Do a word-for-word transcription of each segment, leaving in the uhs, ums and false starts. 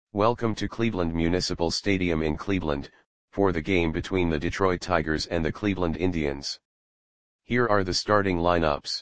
Welcome to Cleveland Municipal Stadium in Cleveland, for the game between the Detroit Tigers and the Cleveland Indians. Here are the starting lineups.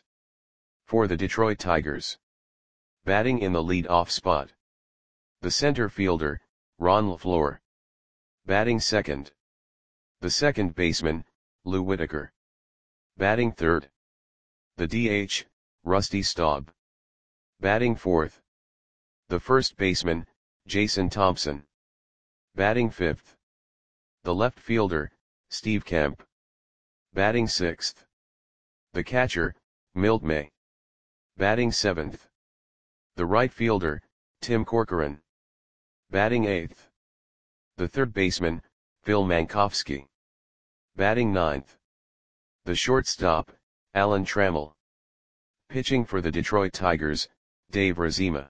For the Detroit Tigers. Batting in the lead-off spot. The center fielder, Ron LeFlore. Batting second. The second baseman, Lou Whitaker. Batting third. The D H, Rusty Staub. Batting fourth. The first baseman, Jason Thompson. Batting fifth. The left fielder, Steve Kemp. Batting sixth. The catcher, Milt May. Batting seventh. The right fielder, Tim Corcoran. Batting eighth. The third baseman, Phil Mankowski. Batting ninth. The shortstop, Alan Trammell. Pitching for the Detroit Tigers, Dave Razema.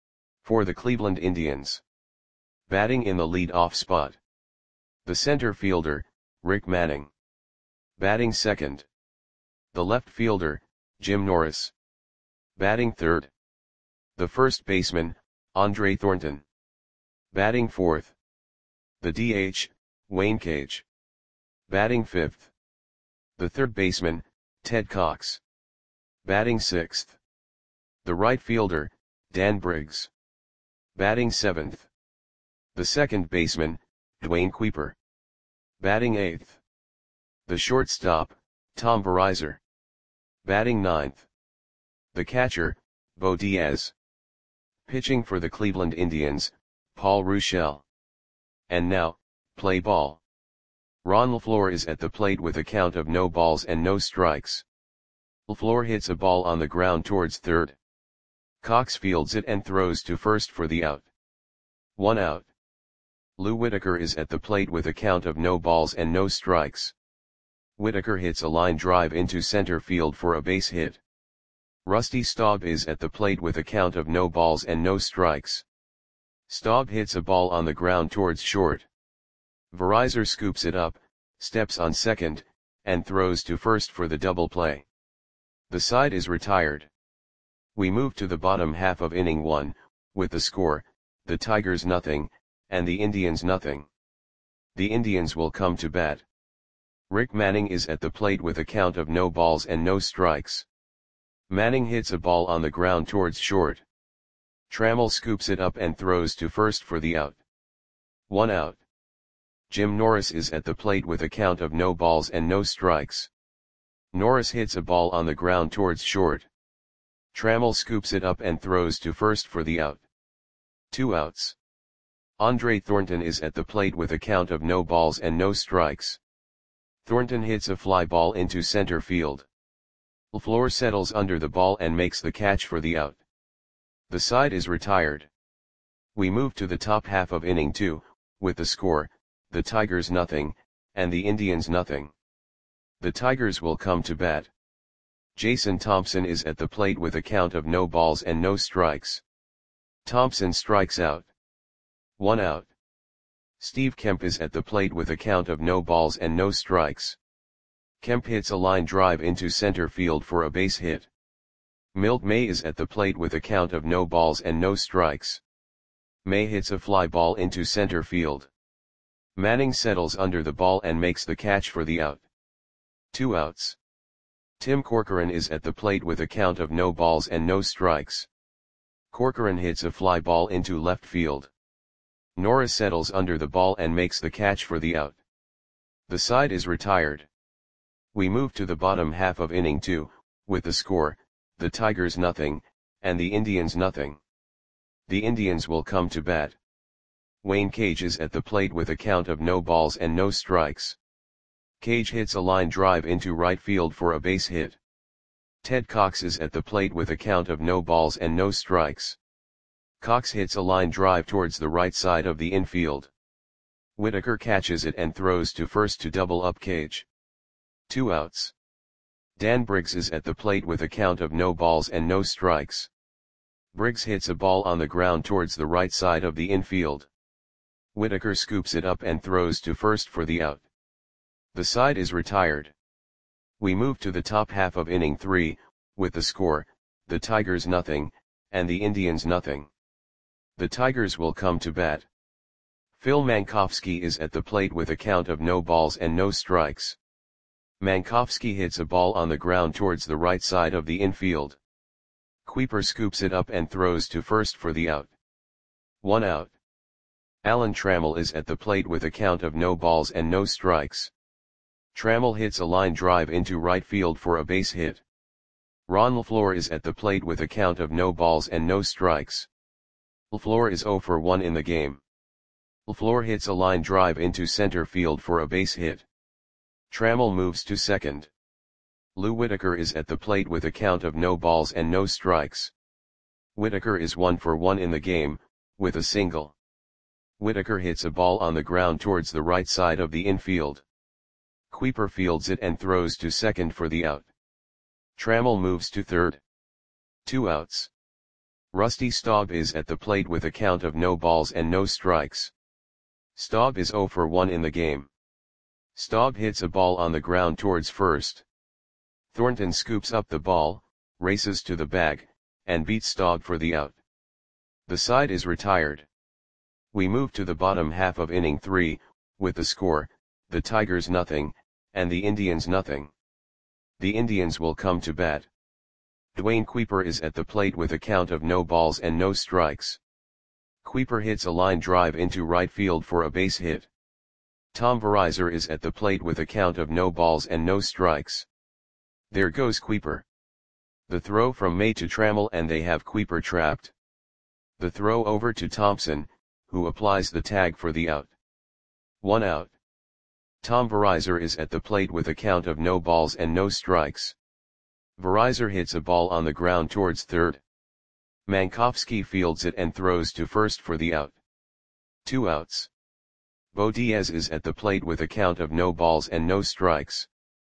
For the Cleveland Indians. Batting in the lead-off spot. The center fielder, Rick Manning. Batting second. The left fielder, Jim Norris. Batting third. The first baseman, Andre Thornton. Batting fourth. The D H, Wayne Cage. Batting fifth. The third baseman, Ted Cox. Batting sixth. The right fielder, Dan Briggs. Batting seventh. The second baseman, Dwayne Kuiper. Batting eighth. The shortstop, Tom Verizar. Batting ninth. The catcher, Bo Diaz. Pitching for the Cleveland Indians, Paul Ruschel. And now, play ball. Ron LeFlore is at the plate with a count of no balls and no strikes. LeFlore hits a ball on the ground towards third. Cox fields it and throws to first for the out. One out. Lou Whitaker is at the plate with a count of no balls and no strikes. Whitaker hits a line drive into center field for a base hit. Rusty Staub is at the plate with a count of no balls and no strikes. Staub hits a ball on the ground towards short. Verizar scoops it up, steps on second, and throws to first for the double play. The side is retired. We move to the bottom half of inning one, with the score, the Tigers nothing, and the Indians nothing. The Indians will come to bat. Rick Manning is at the plate with a count of no balls and no strikes. Manning hits a ball on the ground towards short. Trammell scoops it up and throws to first for the out. One out. Jim Norris is at the plate with a count of no balls and no strikes. Norris hits a ball on the ground towards short. Trammell scoops it up and throws to first for the out. Two outs. Andre Thornton is at the plate with a count of no balls and no strikes. Thornton hits a fly ball into center field. LeFlore settles under the ball and makes the catch for the out. The side is retired. We move to the top half of inning two, with the score, the Tigers nothing, and the Indians nothing. The Tigers will come to bat. Jason Thompson is at the plate with a count of no balls and no strikes. Thompson strikes out. One out. Steve Kemp is at the plate with a count of no balls and no strikes. Kemp hits a line drive into center field for a base hit. Milt May is at the plate with a count of no balls and no strikes. May hits a fly ball into center field. Manning settles under the ball and makes the catch for the out. Two outs. Tim Corcoran is at the plate with a count of no balls and no strikes. Corcoran hits a fly ball into left field. Norris settles under the ball and makes the catch for the out. The side is retired. We move to the bottom half of inning two, with the score, the Tigers nothing, and the Indians nothing. The Indians will come to bat. Wayne Cage is at the plate with a count of no balls and no strikes. Cage hits a line drive into right field for a base hit. Ted Cox is at the plate with a count of no balls and no strikes. Cox hits a line drive towards the right side of the infield. Whitaker catches it and throws to first to double up Cage. Two outs. Dan Briggs is at the plate with a count of no balls and no strikes. Briggs hits a ball on the ground towards the right side of the infield. Whitaker scoops it up and throws to first for the out. The side is retired. We move to the top half of inning three, with the score, the Tigers nothing, and the Indians nothing. The Tigers will come to bat. Phil Mankowski is at the plate with a count of no balls and no strikes. Mankowski hits a ball on the ground towards the right side of the infield. Kuiper scoops it up and throws to first for the out. One out. Alan Trammell is at the plate with a count of no balls and no strikes. Trammell hits a line drive into right field for a base hit. Ron LaFleur is at the plate with a count of no balls and no strikes. LaFleur is zero for one in the game. LaFleur hits a line drive into center field for a base hit. Trammell moves to second. Lou Whitaker is at the plate with a count of no balls and no strikes. Whitaker is one for one in the game, with a single. Whitaker hits a ball on the ground towards the right side of the infield. Kuiper fields it and throws to second for the out. Trammell moves to third. Two outs. Rusty Staub is at the plate with a count of no balls and no strikes. Staub is zero for one in the game. Staub hits a ball on the ground towards first. Thornton scoops up the ball, races to the bag, and beats Staub for the out. The side is retired. We move to the bottom half of inning three, with the score, the Tigers nothing, and the Indians nothing. The Indians will come to bat. Dwayne Kuiper is at the plate with a count of no balls and no strikes. Kuiper hits a line drive into right field for a base hit. Tom Verizor is at the plate with a count of no balls and no strikes. There goes Kuiper. The throw from May to Trammell and they have Kuiper trapped. The throw over to Thompson, who applies the tag for the out. One out. Tom Verizor is at the plate with a count of no balls and no strikes. Verizor hits a ball on the ground towards third. Mankowski fields it and throws to first for the out. Two outs. Bo Diaz is at the plate with a count of no balls and no strikes.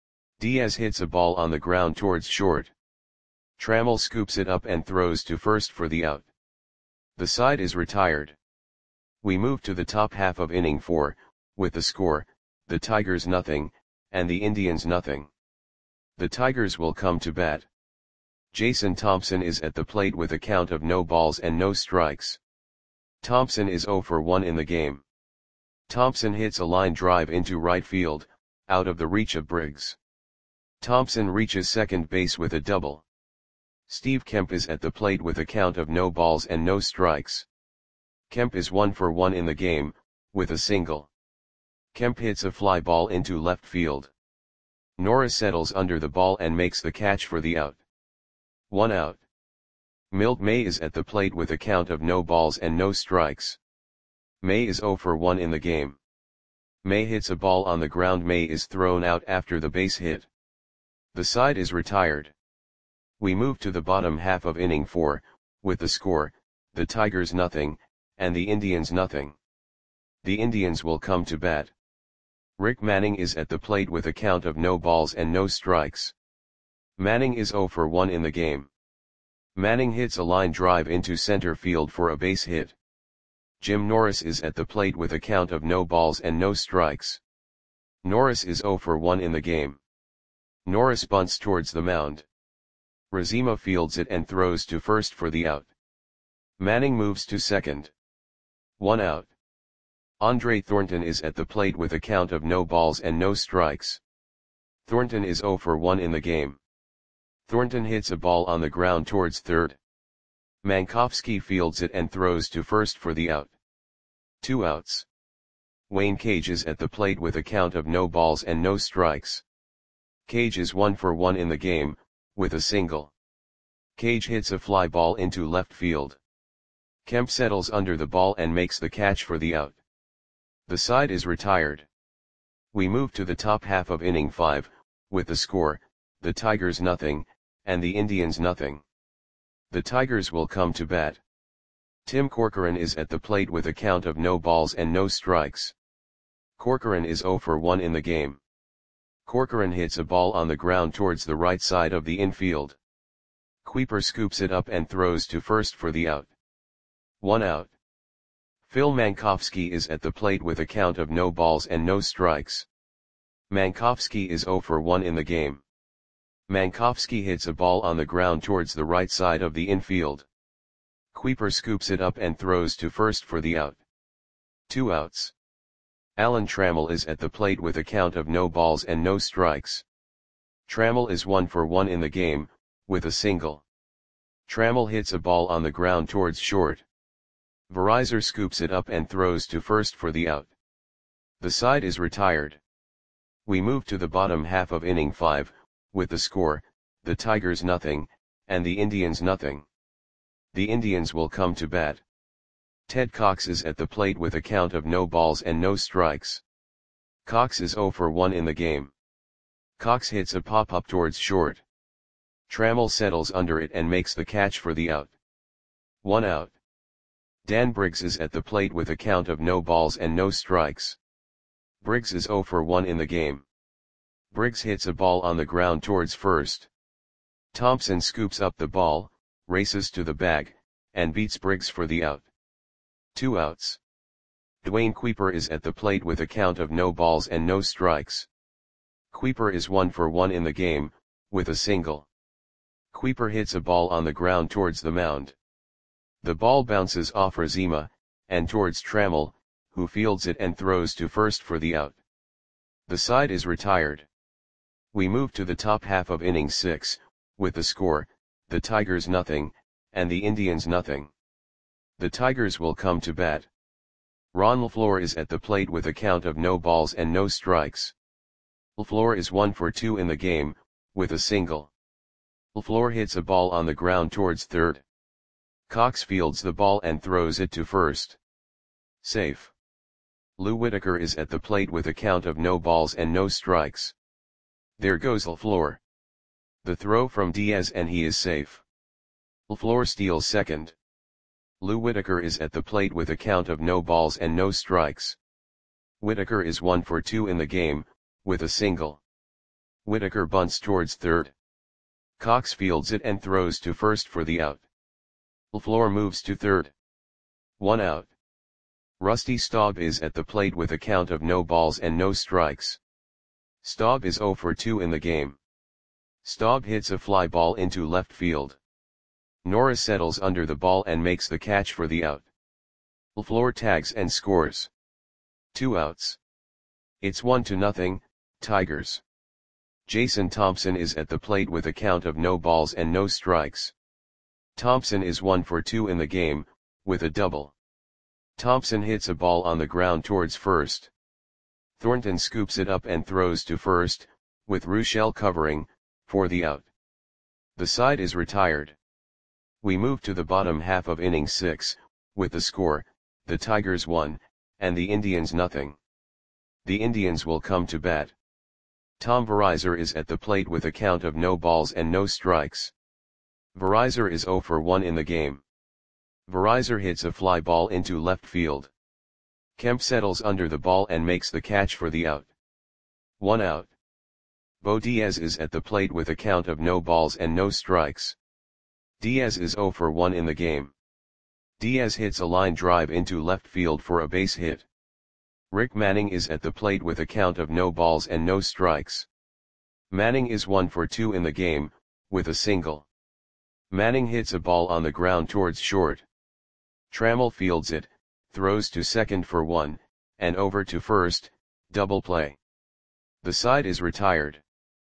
Diaz hits a ball on the ground towards short. Trammell scoops it up and throws to first for the out. The side is retired. We move to the top half of inning four, with the score, the Tigers nothing, and the Indians nothing. The Tigers will come to bat. Jason Thompson is at the plate with a count of no balls and no strikes. Thompson is zero for one in the game. Thompson hits a line drive into right field, out of the reach of Briggs. Thompson reaches second base with a double. Steve Kemp is at the plate with a count of no balls and no strikes. Kemp is one for one in the game, with a single. Kemp hits a fly ball into left field. Norris settles under the ball and makes the catch for the out. One out. Milt May is at the plate with a count of no balls and no strikes. May is zero for one in the game. May hits a ball on the ground. May is thrown out after the base hit. The side is retired. We move to the bottom half of inning four, with the score, the Tigers nothing, and the Indians nothing. The Indians will come to bat. Rick Manning is at the plate with a count of no balls and no strikes. Manning is zero for one in the game. Manning hits a line drive into center field for a base hit. Jim Norris is at the plate with a count of no balls and no strikes. Norris is zero for one in the game. Norris bunts towards the mound. Razema fields it and throws to first for the out. Manning moves to second. One out. Andre Thornton is at the plate with a count of no balls and no strikes. Thornton is zero for one in the game. Thornton hits a ball on the ground towards third. Mankowski fields it and throws to first for the out. Two outs. Wayne Cage is at the plate with a count of no balls and no strikes. Cage is one for one in the game, with a single. Cage hits a fly ball into left field. Kemp settles under the ball and makes the catch for the out. The side is retired. We move to the top half of inning five, with the score, the Tigers nothing, and the Indians nothing. The Tigers will come to bat. Tim Corcoran is at the plate with a count of no balls and no strikes. Corcoran is zero for one in the game. Corcoran hits a ball on the ground towards the right side of the infield. Kuiper scoops it up and throws to first for the out. One out. Phil Mankowski is at the plate with a count of no balls and no strikes. Mankowski is zero for one in the game. Mankowski hits a ball on the ground towards the right side of the infield. Kuiper scoops it up and throws to first for the out. Two outs. Alan Trammell is at the plate with a count of no balls and no strikes. Trammell is one for one in the game, with a single. Trammell hits a ball on the ground towards short. Verizor scoops it up and throws to first for the out. The side is retired. We move to the bottom half of inning five, with the score, the Tigers nothing, and the Indians nothing. The Indians will come to bat. Ted Cox is at the plate with a count of no balls and no strikes. Cox is oh for one in the game. Cox hits a pop-up towards short. Trammell settles under it and makes the catch for the out. One out. Dan Briggs is at the plate with a count of no balls and no strikes. Briggs is oh for one in the game. Briggs hits a ball on the ground towards first. Thompson scoops up the ball, races to the bag, and beats Briggs for the out. Two outs. Dwayne Kuiper is at the plate with a count of no balls and no strikes. Kuiper is one for one in the game, with a single. Kuiper hits a ball on the ground towards the mound. The ball bounces off Razima, and towards Trammell, who fields it and throws to first for the out. The side is retired. We move to the top half of inning six, with the score, the Tigers nothing, and the Indians nothing. The Tigers will come to bat. Ron LaFleur is at the plate with a count of no balls and no strikes. LaFleur is one for two in the game, with a single. LaFleur hits a ball on the ground towards third. Cox fields the ball and throws it to first. Safe. Lou Whitaker is at the plate with a count of no balls and no strikes. There goes LaFleur. The throw from Diaz and he is safe. LaFleur steals second. Lou Whitaker is at the plate with a count of no balls and no strikes. Whitaker is one for two in the game, with a single. Whitaker bunts towards third. Cox fields it and throws to first for the out. LaFleur moves to third. One out. Rusty Staub is at the plate with a count of no balls and no strikes. Staub is oh for two in the game. Staub hits a fly ball into left field. Norris settles under the ball and makes the catch for the out. LaFleur tags and scores. Two outs. It's one to nothing, Tigers. Jason Thompson is at the plate with a count of no balls and no strikes. Thompson is one for two in the game, with a double. Thompson hits a ball on the ground towards first. Thornton scoops it up and throws to first, with Ruschel covering, for the out. The side is retired. We move to the bottom half of inning six, with the score, the Tigers one, and the Indians nothing. The Indians will come to bat. Tom Verizor is at the plate with a count of no balls and no strikes. Verizor is oh for one in the game. Verizor hits a fly ball into left field. Kemp settles under the ball and makes the catch for the out. One out. Bo Diaz is at the plate with a count of no balls and no strikes. Diaz is oh for one in the game. Diaz hits a line drive into left field for a base hit. Rick Manning is at the plate with a count of no balls and no strikes. Manning is one for two in the game, with a single. Manning hits a ball on the ground towards short. Trammell fields it, throws to second for one, and over to first, double play. The side is retired.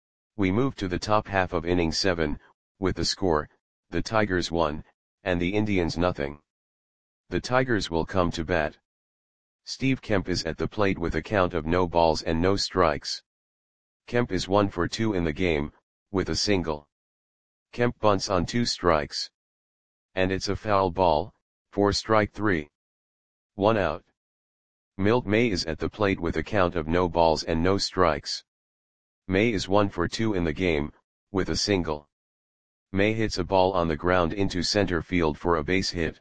We move to the top half of inning seven, with the score, the Tigers one, and the Indians nothing. The Tigers will come to bat. Steve Kemp is at the plate with a count of no balls and no strikes. Kemp is one for two in the game, with a single. Kemp bunts on two strikes. And it's a foul ball, for strike three. One out. Milt May is at the plate with a count of no balls and no strikes. May is one for two in the game, with a single. May hits a ball on the ground into center field for a base hit.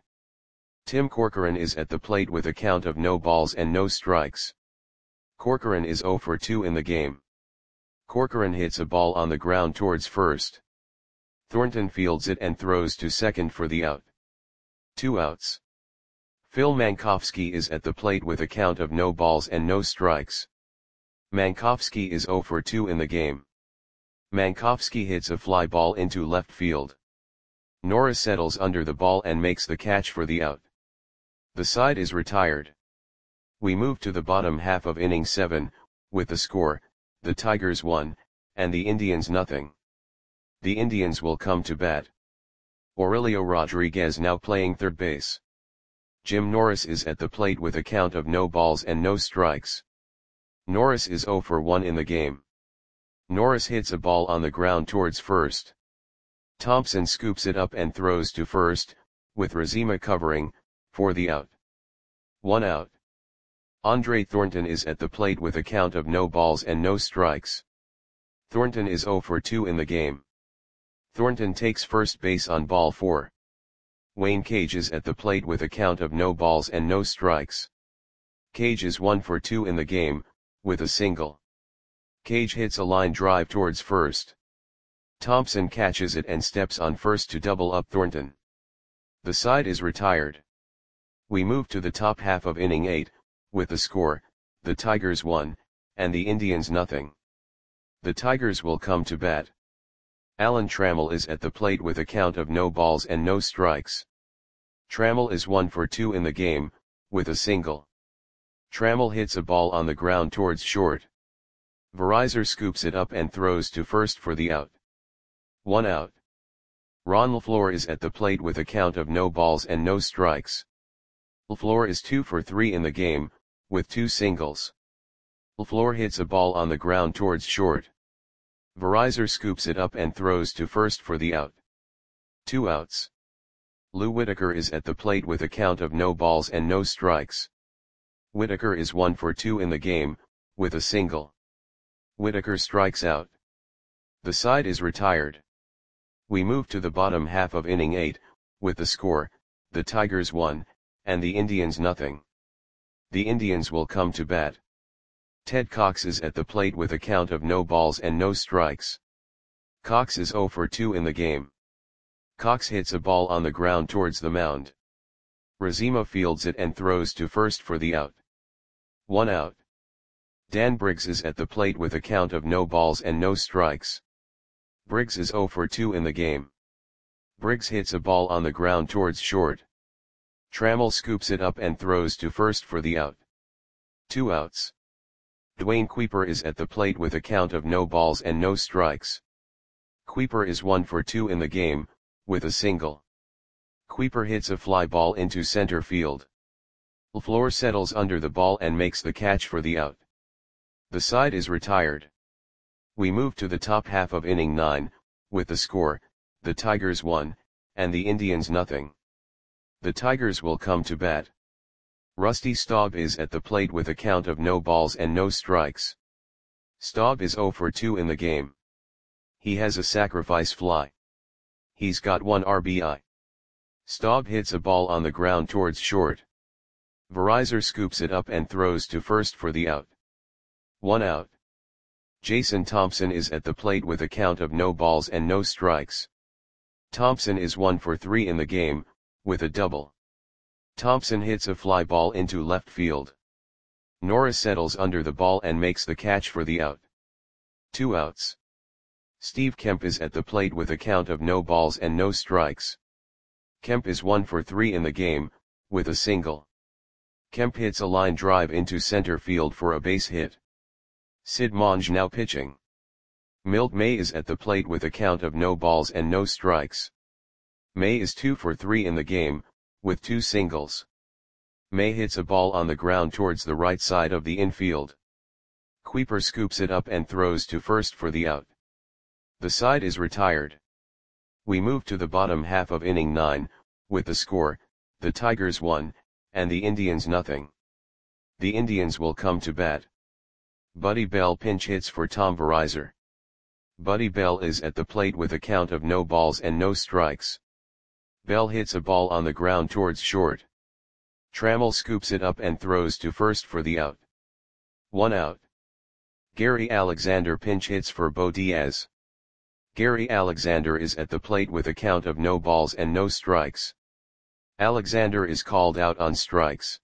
Tim Corcoran is at the plate with a count of no balls and no strikes. Corcoran is oh for two in the game. Corcoran hits a ball on the ground towards first. Thornton fields it and throws to second for the out. Two outs. Phil Mankowski is at the plate with a count of no balls and no strikes. Mankowski is oh for two in the game. Mankowski hits a fly ball into left field. Norris settles under the ball and makes the catch for the out. The side is retired. We move to the bottom half of inning seven, with the score, the Tigers one, and the Indians nothing. The Indians will come to bat. Aurelio Rodriguez now playing third base. Jim Norris is at the plate with a count of no balls and no strikes. Norris is zero for one in the game. Norris hits a ball on the ground towards first. Thompson scoops it up and throws to first, with Razema covering, for the out. One out. Andre Thornton is at the plate with a count of no balls and no strikes. Thornton is zero for two in the game. Thornton takes first base on ball four. Wayne Cage is at the plate with a count of no balls and no strikes. Cage is one for two in the game, with a single. Cage hits a line drive towards first. Thompson catches it and steps on first to double up Thornton. The side is retired. We move to the top half of inning eight, with the score, the Tigers one, and the Indians nothing. The Tigers will come to bat. Alan Trammell is at the plate with a count of no balls and no strikes. Trammell is one for two in the game, with a single. Trammell hits a ball on the ground towards short. Verizar scoops it up and throws to first for the out. One out. Ron LaFleur is at the plate with a count of no balls and no strikes. LaFleur is two for three in the game, with two singles. LaFleur hits a ball on the ground towards short. Verizar scoops it up and throws to first for the out. Two outs. Lou Whitaker is at the plate with a count of no balls and no strikes. Whitaker is one for two in the game, with a single. Whitaker strikes out. The side is retired. We move to the bottom half of inning eight, with the score, the Tigers one, and the Indians nothing. The Indians will come to bat. Ted Cox is at the plate with a count of no balls and no strikes. Cox is zero for two in the game. Cox hits a ball on the ground towards the mound. Razema fields it and throws to first for the out. One out. Dan Briggs is at the plate with a count of no balls and no strikes. Briggs is zero for two in the game. Briggs hits a ball on the ground towards short. Trammell scoops it up and throws to first for the out. Two outs. Dwayne Kuiper is at the plate with a count of no balls and no strikes. Kuiper is one for two in the game, with a single. Kuiper hits a fly ball into center field. LaFleur settles under the ball and makes the catch for the out. The side is retired. We move to the top half of inning nine, with the score, the Tigers one, and the Indians nothing. The Tigers will come to bat. Rusty Staub is at the plate with a count of no balls and no strikes. Staub is zero for two in the game. He has a sacrifice fly. He's got one R B I. Staub hits a ball on the ground towards short. Verizar scoops it up and throws to first for the out. One out. Jason Thompson is at the plate with a count of no balls and no strikes. Thompson is one for three in the game, with a double. Thompson hits a fly ball into left field. Norris settles under the ball and makes the catch for the out. Two outs. Steve Kemp is at the plate with a count of no balls and no strikes. Kemp is one for three in the game, with a single. Kemp hits a line drive into center field for a base hit. Sid Monge now pitching. Milt May is at the plate with a count of no balls and no strikes. May is two for three in the game, with two singles. May hits a ball on the ground towards the right side of the infield. Kuiper scoops it up and throws to first for the out. The side is retired. We move to the bottom half of inning nine, with the score, the Tigers one, and the Indians nothing. The Indians will come to bat. Buddy Bell pinch hits for Tom Verizar. Buddy Bell is at the plate with a count of no balls and no strikes. Bell hits a ball on the ground towards short. Trammell scoops it up and throws to first for the out. One out. Gary Alexander pinch hits for Bo Diaz. Gary Alexander is at the plate with a count of no balls and no strikes. Alexander is called out on strikes.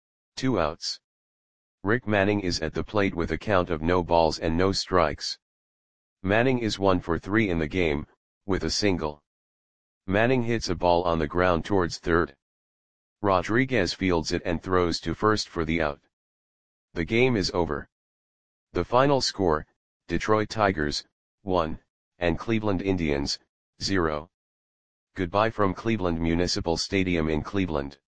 Two outs. Rick Manning is at the plate with a count of no balls and no strikes. Manning is one for three in the game, with a single. Manning hits a ball on the ground towards third. Rodriguez fields it and throws to first for the out. The game is over. The final score, Detroit Tigers, one, and Cleveland Indians, zero. Goodbye from Cleveland Municipal Stadium in Cleveland.